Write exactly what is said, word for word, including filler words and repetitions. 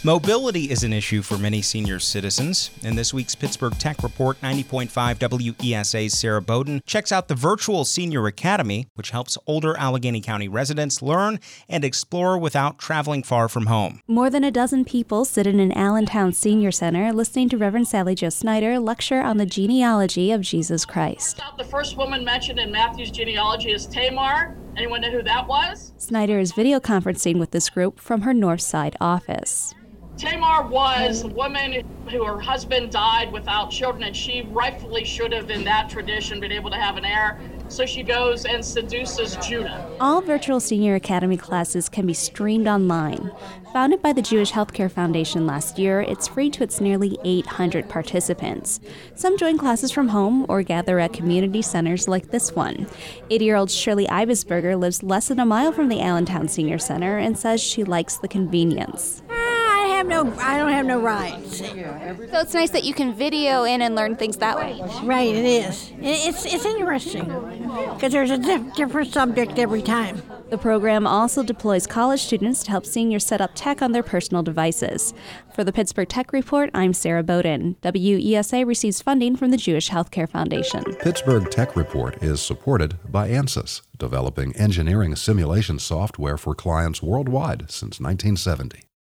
Mobility is an issue for many senior citizens. In this week's Pittsburgh Tech Report, ninety point five W E S A's Sarah Bowden checks out the Virtual Senior Academy, which helps older Allegheny County residents learn and explore without traveling far from home. More than a dozen people sit in an Allentown Senior Center listening to Reverend Sally Jo Snyder lecture on the genealogy of Jesus Christ. The first woman mentioned in Matthew's genealogy is Tamar. Anyone know who that was? Snyder is video conferencing with this group from her North Side office. Tamar was a woman who her husband died without children, and she rightfully should have, in that tradition, been able to have an heir. So she goes and seduces Judah. All Virtual Senior Academy classes can be streamed online. Founded by the Jewish Healthcare Foundation last year, it's free to its nearly eight hundred participants. Some join classes from home or gather at community centers like this one. eighty-year-old Shirley Ibisberger lives less than a mile from the Allentown Senior Center and says she likes the convenience. I have no, I don't have no rights. So it's nice that you can video in and learn things that way. Right, it is. It's it's interesting because there's a diff- different subject every time. The program also deploys college students to help seniors set up tech on their personal devices. For the Pittsburgh Tech Report, I'm Sarah Bowden. W E S A receives funding from the Jewish Healthcare Foundation. Pittsburgh Tech Report is supported by ANSYS, developing engineering simulation software for clients worldwide since nineteen seventy.